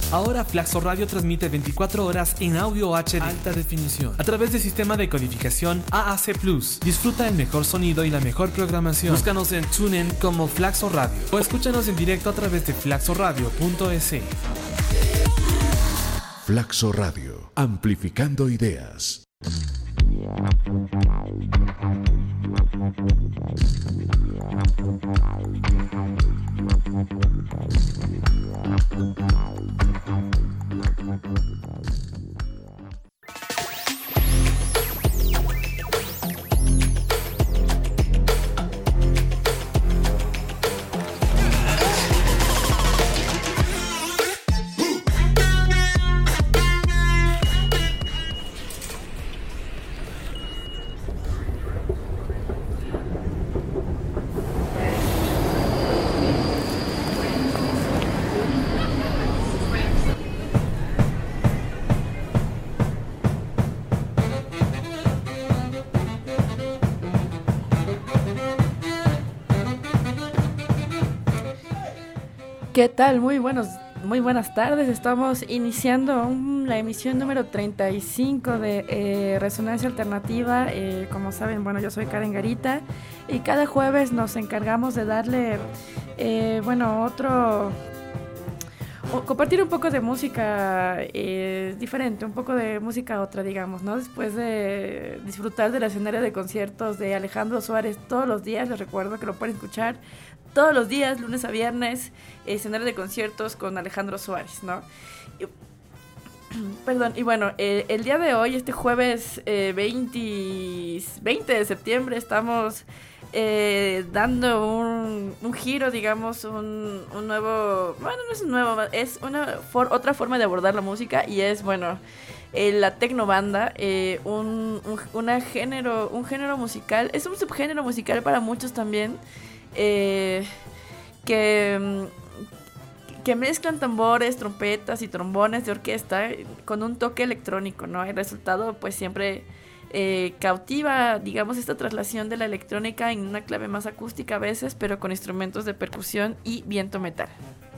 Ahora Flaxo Radio transmite 24 horas en audio HD alta definición a través del sistema de codificación AAC+. Disfruta el mejor sonido y la mejor programación. Búscanos en TuneIn como Flaxo Radio o escúchanos en directo a través de flaxoradio.es. Flaxo Radio, amplificando ideas. ¿Qué tal? Muy buenas tardes. Estamos iniciando la emisión número 35 de Resonancia Alternativa. Como saben, yo soy Karen Garita y cada jueves nos encargamos de darle, compartir un poco de música diferente, un poco de música otra, digamos, ¿no? Después de disfrutar del escenario de conciertos de Alejandro Suárez todos los días, les recuerdo que lo pueden escuchar todos los días, lunes a viernes, escenario de conciertos con Alejandro Suárez, ¿no? El día de hoy, este jueves 20 de septiembre, estamos dando un giro, digamos, un nuevo, no es un nuevo, es otra forma de abordar la música, y es, la tecnobanda, un género musical, es un subgénero musical para muchos también, que mezclan tambores, trompetas y trombones de orquesta con un toque electrónico, ¿no? El resultado pues siempre cautiva, digamos, esta traslación de la electrónica en una clave más acústica a veces, pero con instrumentos de percusión y viento metal.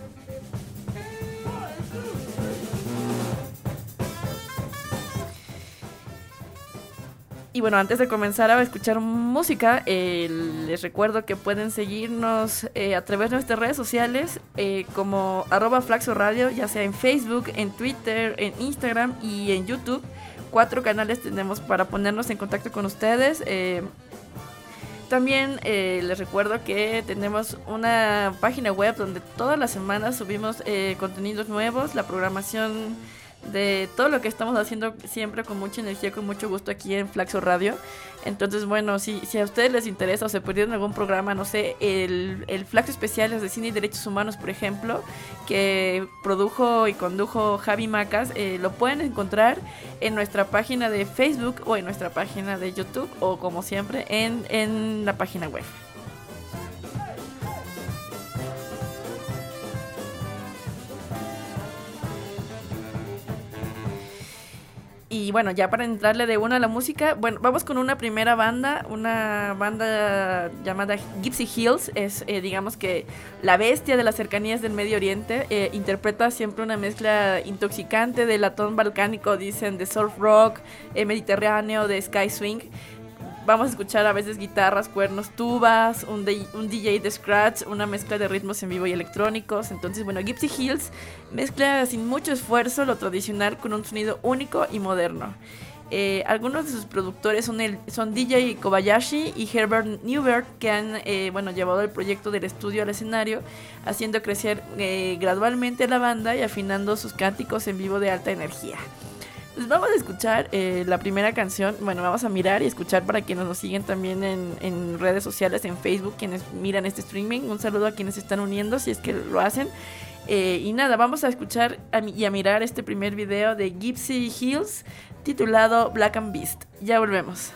Y antes de comenzar a escuchar música, les recuerdo que pueden seguirnos a través de nuestras redes sociales como @Flaxo Radio, ya sea en Facebook, en Twitter, en Instagram y en YouTube. 4 canales tenemos para ponernos en contacto con ustedes. También les recuerdo que tenemos una página web donde todas las semanas subimos contenidos nuevos, la programación de todo lo que estamos haciendo siempre con mucha energía, con mucho gusto aquí en Flaxo Radio. Entonces, si a ustedes les interesa o se perdieron algún programa, no sé, el Flaxo Especiales de Cine y Derechos Humanos, por ejemplo, que produjo y condujo Javi Macas, lo pueden encontrar en nuestra página de Facebook o en nuestra página de YouTube, o como siempre en la página web. Y ya para entrarle de una a la música, vamos con una primera banda, una banda llamada Gypsy Hills. Es, digamos que la bestia de las cercanías del Medio Oriente. Interpreta siempre una mezcla intoxicante de latón balcánico, dicen, de surf rock, mediterráneo, de sky swing. Vamos a escuchar a veces guitarras, cuernos, tubas, un DJ de scratch, una mezcla de ritmos en vivo y electrónicos. Entonces, Gypsy Hills mezcla sin mucho esfuerzo lo tradicional con un sonido único y moderno. Algunos de sus productores son DJ Kobayashi y Herbert Newberg, que han llevado el proyecto del estudio al escenario, haciendo crecer gradualmente la banda y afinando sus cánticos en vivo de alta energía. Pues vamos a escuchar la primera canción. Vamos a mirar y escuchar para quienes nos siguen también en redes sociales, en Facebook, quienes miran este streaming. Un saludo a quienes se están uniendo, si es que lo hacen. Y nada, vamos a escuchar y a mirar este primer video de Gypsy Hills titulado Black and Beast. Ya volvemos.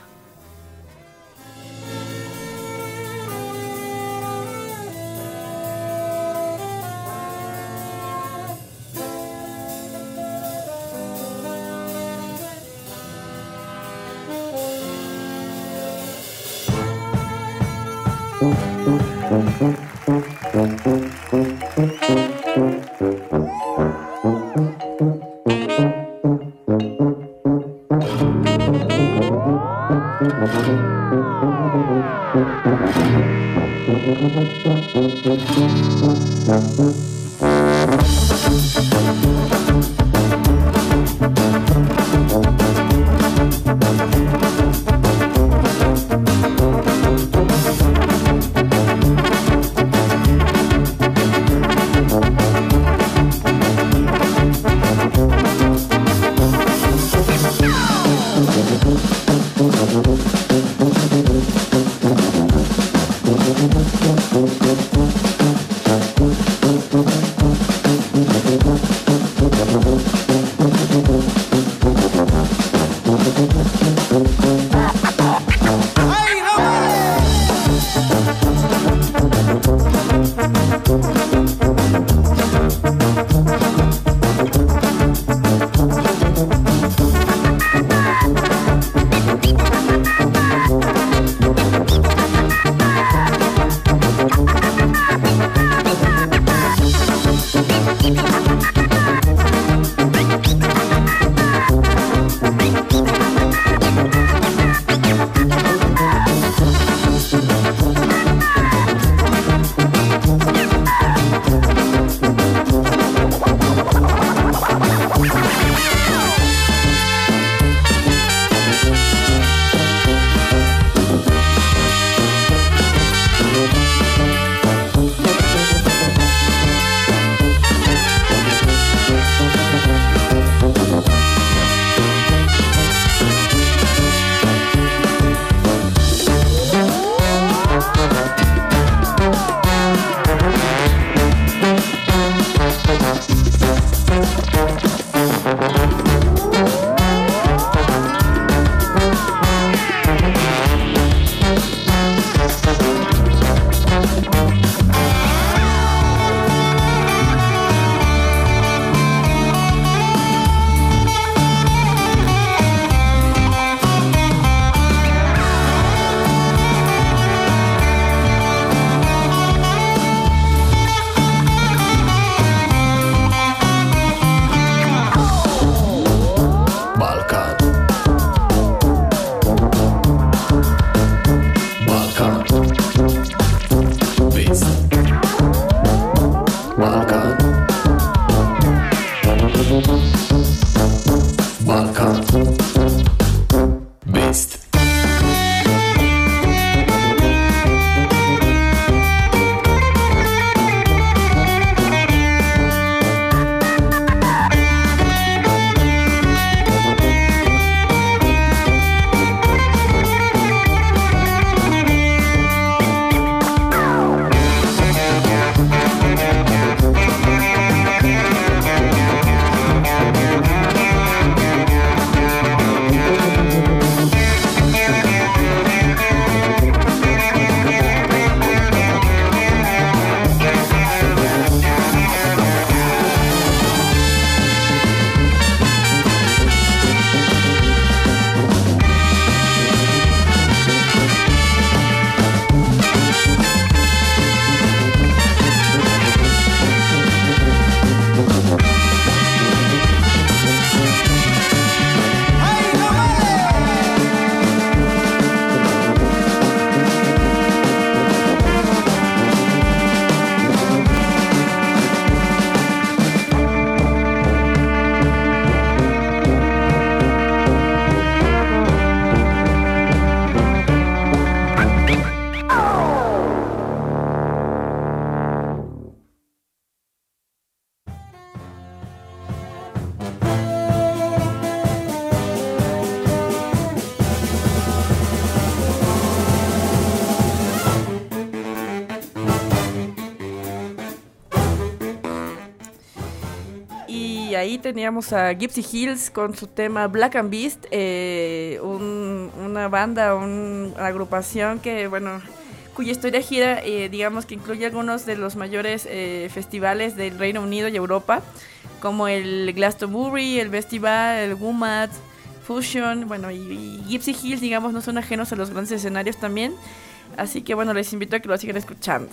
y ahí teníamos a Gypsy Hills con su tema Black and Beast, una banda, una agrupación que, bueno, cuya historia gira, digamos que incluye algunos de los mayores festivales del Reino Unido y Europa, como el Glastonbury, el Festival, el WOMAD, Fusion, bueno, y Gypsy Hills, digamos, no son ajenos a los grandes escenarios también, así que bueno, les invito a que lo sigan escuchando.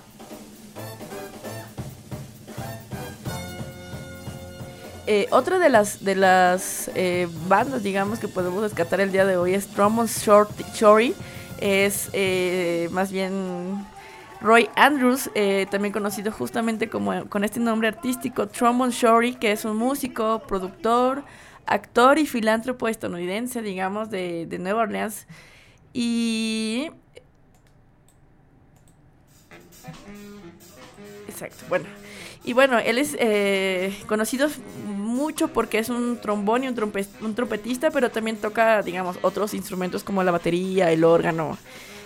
Otra de las bandas, digamos, que podemos rescatar el día de hoy es Trombone Shorty, es más bien Roy Andrews, también conocido justamente con este nombre artístico, Trombone Shorty, que es un músico, productor, actor y filántropo estadounidense, digamos, de Nueva Orleans. Y... Exacto, bueno. Y bueno, él es conocido mucho porque es un trombón y un trompetista, pero también toca, digamos, otros instrumentos como la batería, el órgano,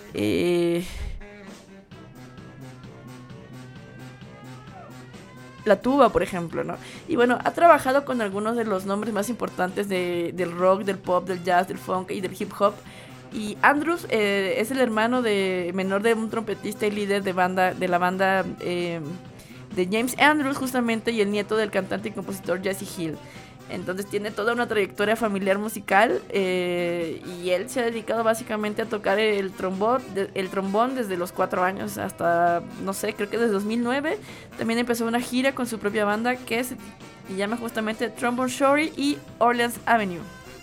la tuba, por ejemplo, ¿no? Y bueno, ha trabajado con algunos de los nombres más importantes del rock, del pop, del jazz, del funk y del hip hop. Y Andrews es el hermano menor de un trompetista y líder de la banda de James Andrews, justamente, y el nieto del cantante y compositor Jesse Hill. Entonces tiene toda una trayectoria familiar musical, y él se ha dedicado básicamente a tocar el trombón desde los 4 años hasta, no sé, creo que desde 2009. También empezó una gira con su propia banda que se llama justamente Trombone Shorty y Orleans Avenue.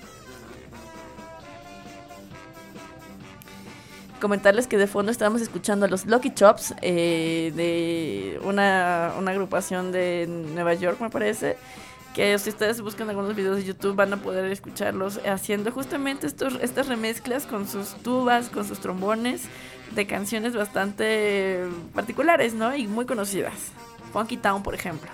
Comentarles que de fondo estábamos escuchando a los Lucky Chops, de una agrupación de Nueva York, me parece, que si ustedes buscan algunos videos de YouTube van a poder escucharlos haciendo justamente estas remezclas con sus tubas, con sus trombones, de canciones bastante particulares, ¿no? Y muy conocidas. Funky Town, por ejemplo.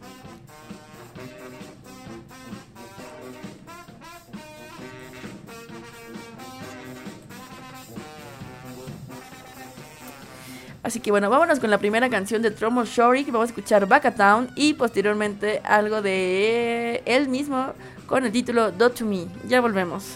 Así que bueno, vámonos con la primera canción de Trombone Shorty, que vamos a escuchar Back a Town, y posteriormente algo de él mismo con el título Do To Me. Ya volvemos.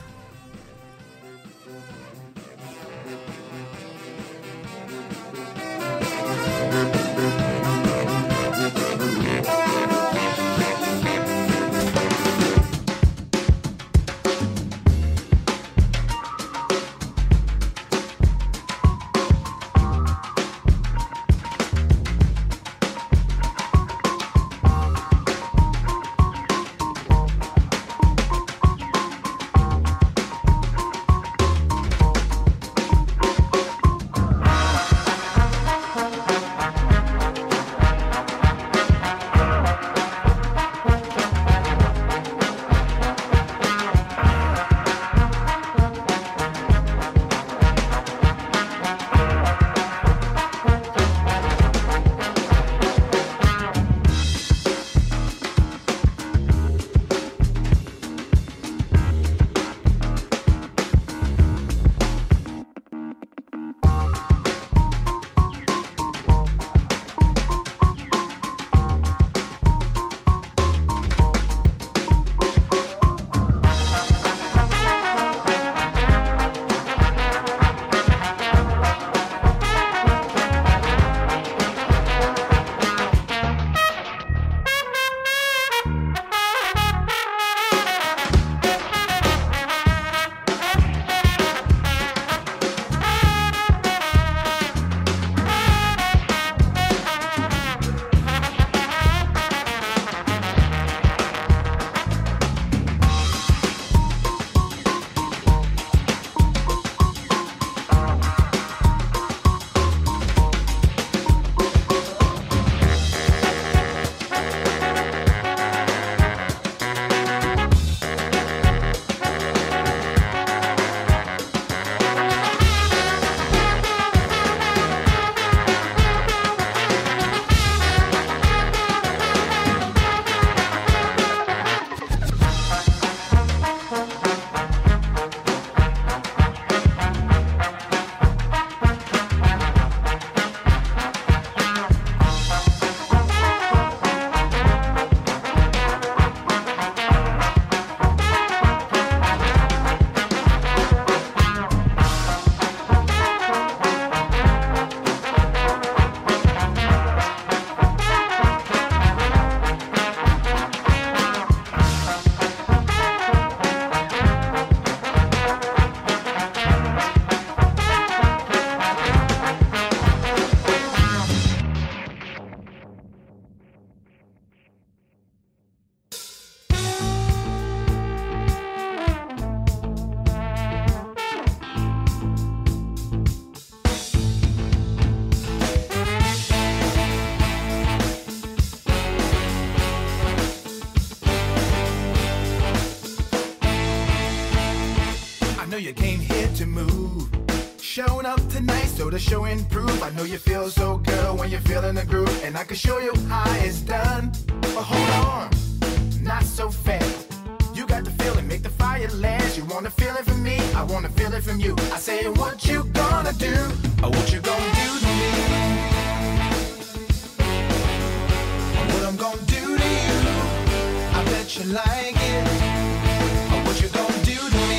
the show improve. I know you feel so good when you're feeling the groove, and I can show you how it's done. But hold on, not so fast. You got the feeling, make the fire last. You wanna feel it from me, I wanna feel it from you. I say, what you gonna do, or what you gonna do to me? What I'm gonna do to you, I bet you like it. Or what you gonna do to me?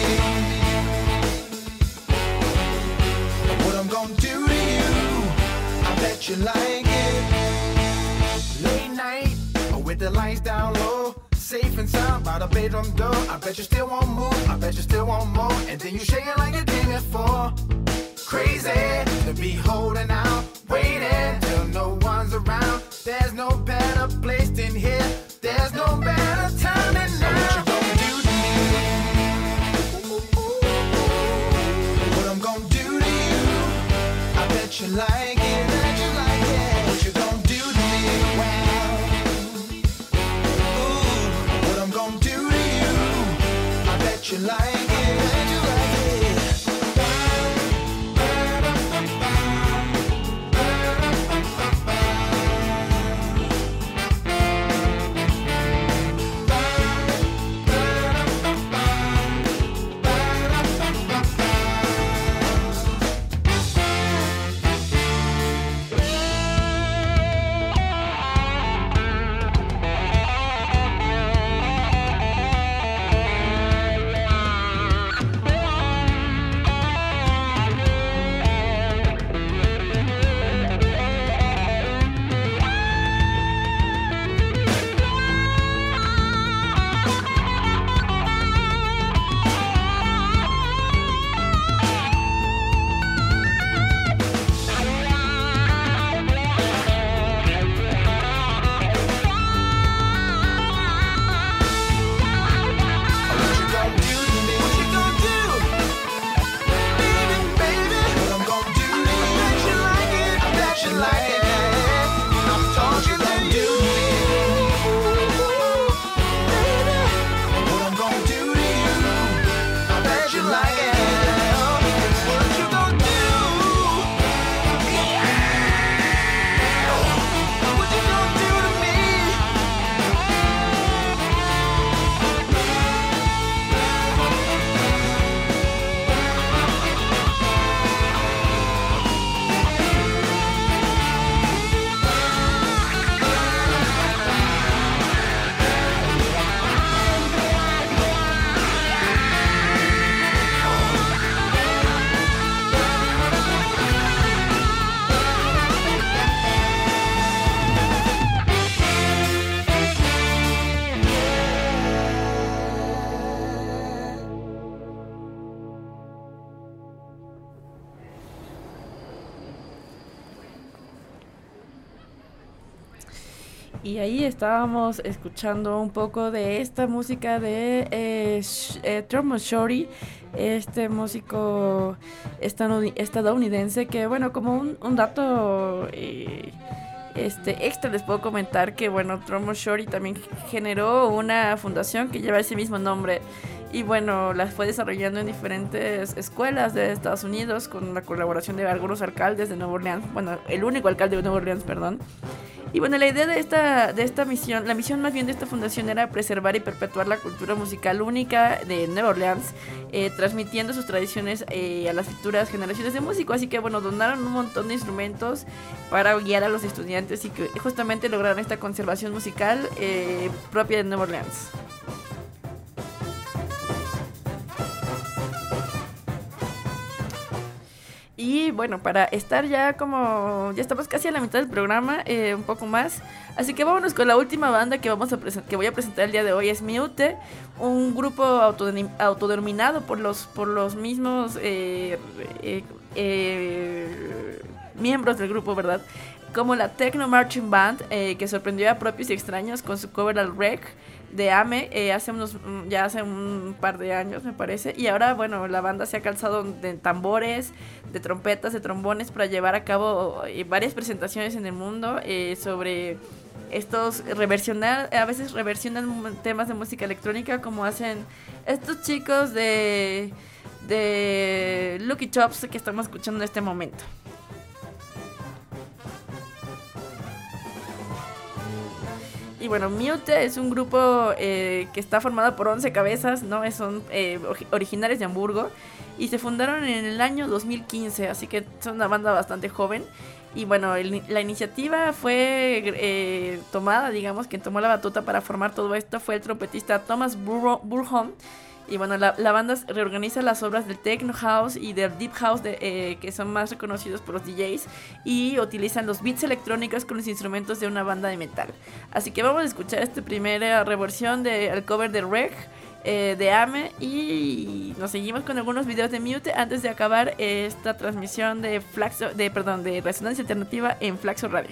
What I'm gonna do to you, I bet you like it. Late night, with the lights down low, safe and sound by the bedroom door. I bet you still won't move, I bet you still want more. And then you shake it like you did before. Crazy to be holding out, waiting till no one's around. There's no better place than here. There's no better time than now. What you gonna do to me? What I'm gonna do to you, I bet you like it. What you gonna do to me? Well, what I'm gonna do to you, I bet you like it. Y ahí estábamos escuchando un poco de esta música de Trombo Shorty, este músico estadounidense que, bueno, como un dato extra les puedo comentar que, bueno, Trombo Shorty también generó una fundación que lleva ese mismo nombre y, bueno, las fue desarrollando en diferentes escuelas de Estados Unidos con la colaboración de algunos alcaldes de Nueva Orleans, bueno, el único alcalde de Nueva Orleans, perdón. Y bueno, la idea de esta misión, la misión más bien de esta fundación era preservar y perpetuar la cultura musical única de Nueva Orleans, transmitiendo sus tradiciones a las futuras generaciones de músicos. Así que, bueno, donaron un montón de instrumentos para guiar a los estudiantes y que justamente lograron esta conservación musical propia de Nueva Orleans. Y bueno, para estar ya estamos casi a la mitad del programa, un poco más. Así que vámonos con la última banda que voy a presentar el día de hoy. Es Mute, un grupo autodenominado por los mismos miembros del grupo, ¿verdad? Como la Techno Marching Band, que sorprendió a propios y extraños con su cover al Wreck de Ame hace un par de años, me parece. Y ahora, bueno, la banda se ha calzado de tambores, de trompetas, de trombones para llevar a cabo varias presentaciones en el mundo sobre estos a veces reversionan temas de música electrónica, como hacen estos chicos de Lucky Chops que estamos escuchando en este momento. Y bueno, Mute es un grupo que está formado por 11 cabezas, ¿no? Son originarios de Hamburgo y se fundaron en el año 2015, así que son una banda bastante joven. Y bueno, la iniciativa fue tomada, digamos, quien tomó la batuta para formar todo esto fue el trompetista Thomas Burholm. Y bueno, la banda reorganiza las obras del Techno House y del Deep House, que son más reconocidos por los DJs, y utilizan los beats electrónicos con los instrumentos de una banda de metal. Así que vamos a escuchar esta primera reversión del cover de Reg, de Ame, y nos seguimos con algunos videos de Mute antes de acabar esta transmisión de Resonancia Alternativa en Flaxo Radio.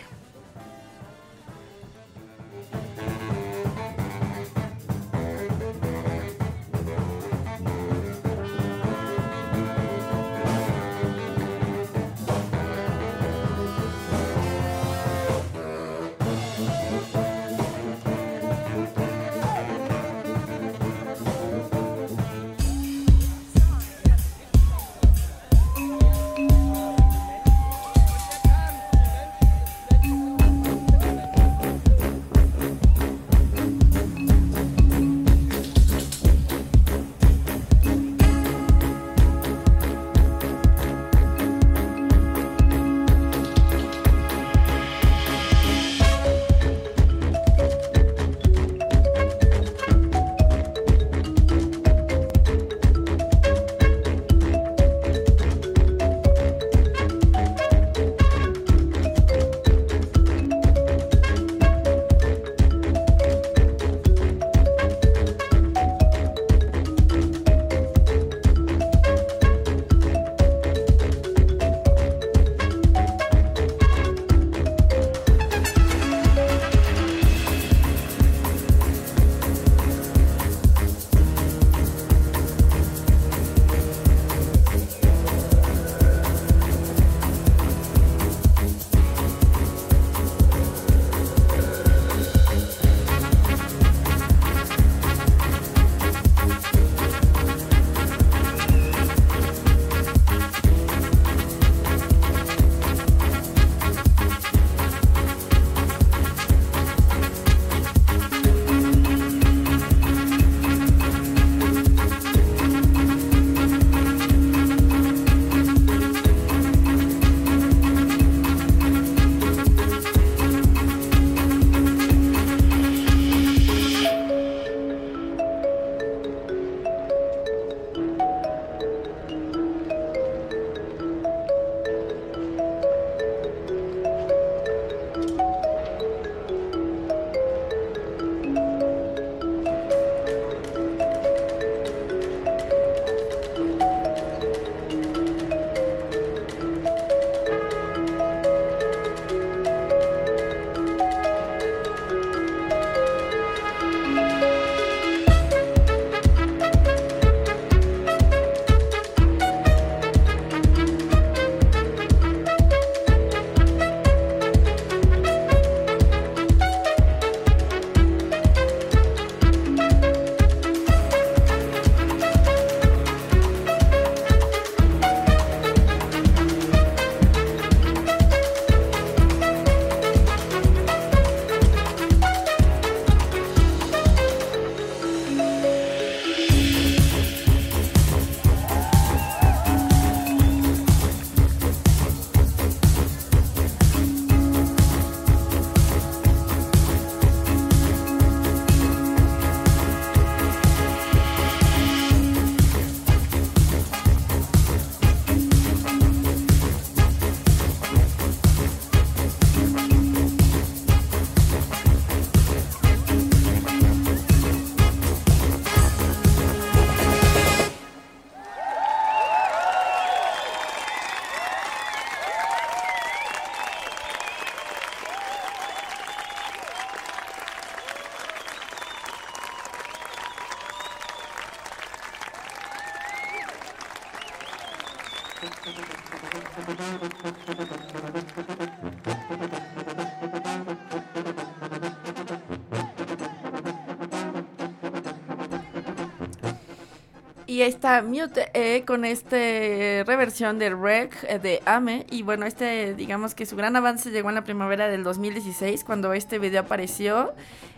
Y ahí está Mute con reversión del Reg de Ame. Y bueno, digamos que su gran avance llegó en la primavera del 2016, cuando este video apareció.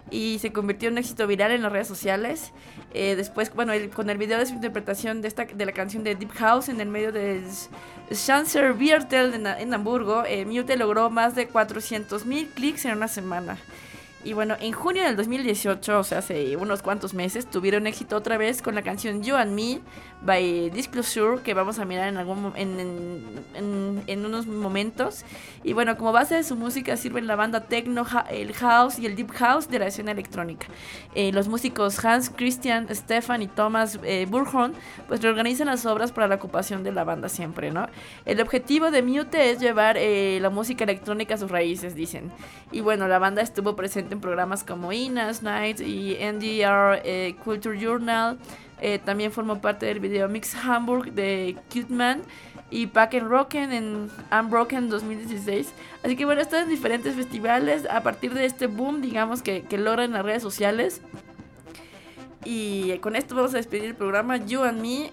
y se convirtió en un éxito viral en las redes sociales. Después, bueno, con el video de su interpretación de la canción de Deep House en el medio del Schanzer Viertel en Hamburgo, Mute logró más de 400.000 clics en una semana. Y bueno, en junio del 2018, o sea, hace unos cuantos meses, tuvieron éxito otra vez con la canción You and Me by Disclosure, que vamos a mirar en unos momentos. Y bueno, como base de su música sirven la banda techno, el house y el deep house de la escena electrónica. Los músicos Hans Christian, Stefan y Thomas Burhorn pues reorganizan las obras para la ocupación de la banda siempre, ¿no? El objetivo de Mute es llevar la música electrónica a sus raíces, dicen. Y bueno, la banda estuvo presente en programas como Inas Night y NDR Culture Journal. También formó parte del video Mix Hamburg de Cute Man y Pack and Rocken en Unbroken 2016. Así que bueno, están en diferentes festivales a partir de este boom, digamos, que logran las redes sociales. Y con esto vamos a despedir el programa You and Me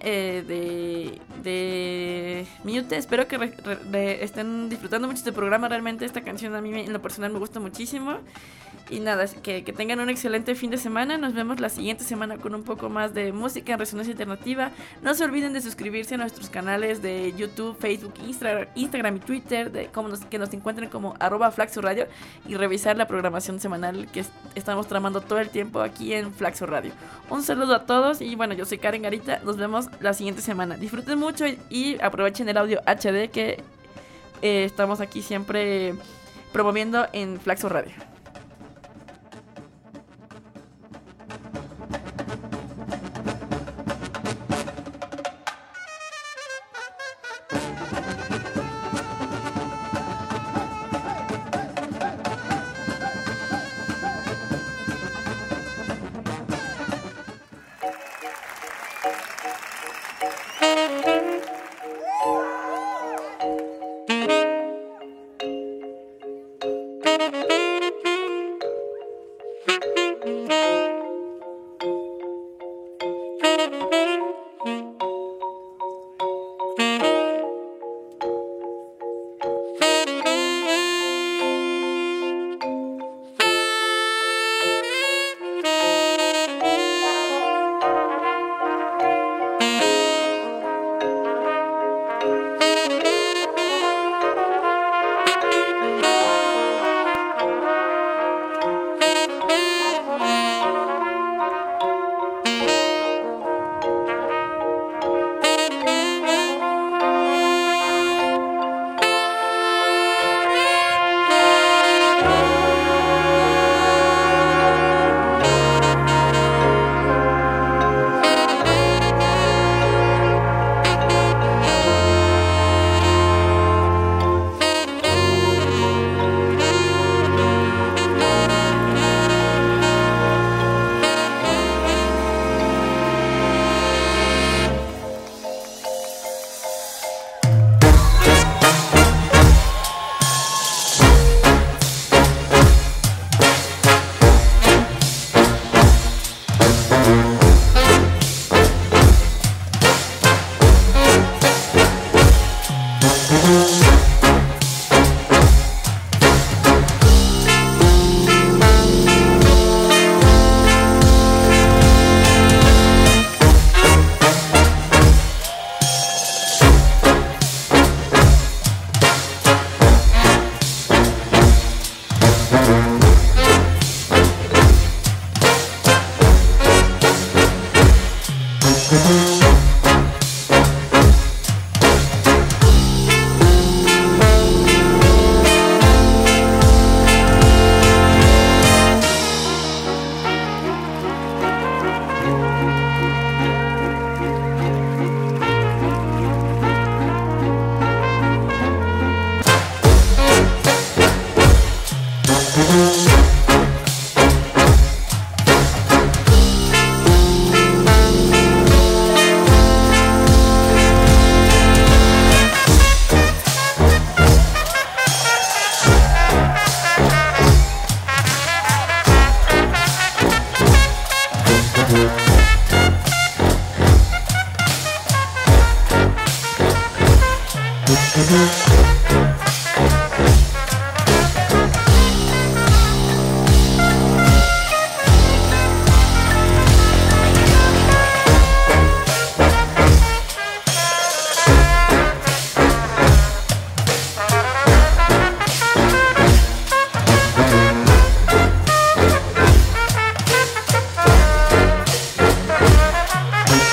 de Mute. Espero que estén disfrutando mucho este programa. Realmente esta canción a mí en lo personal me gusta muchísimo. Y nada, que tengan un excelente fin de semana. Nos vemos la siguiente semana con un poco más de música en Resonancia Alternativa. No se olviden de suscribirse a nuestros canales de YouTube, Facebook, Instagram y Twitter, que nos encuentren como @Flaxo Radio, y revisar la programación semanal que estamos tramando todo el tiempo aquí en Flaxo Radio. Un saludo a todos y bueno, yo soy Karen Garita. Nos vemos la siguiente semana. Disfruten mucho y aprovechen el audio HD que estamos aquí siempre promoviendo en Flaxo Radio.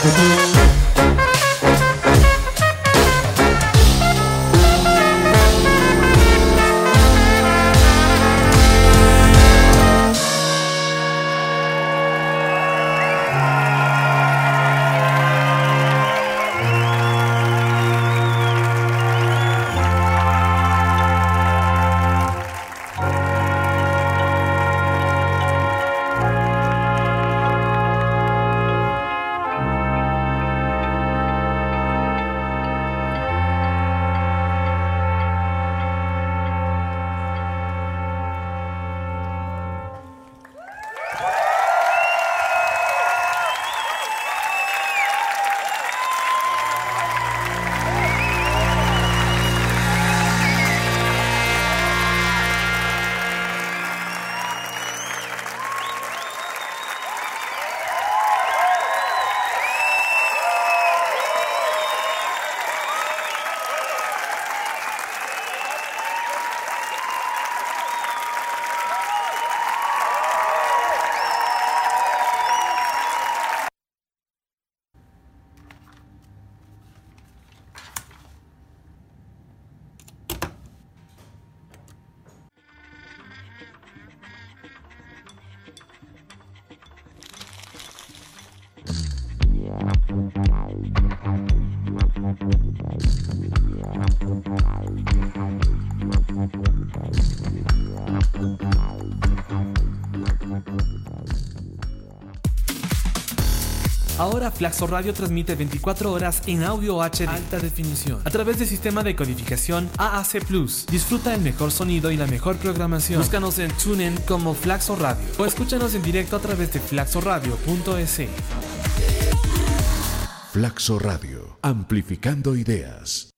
Ahora Flaxo Radio transmite 24 horas en audio HD alta definición a través del sistema de codificación AAC+. Disfruta el mejor sonido y la mejor programación. Búscanos en TuneIn como Flaxo Radio o escúchanos en directo a través de flaxoradio.es. Flaxo Radio, amplificando ideas.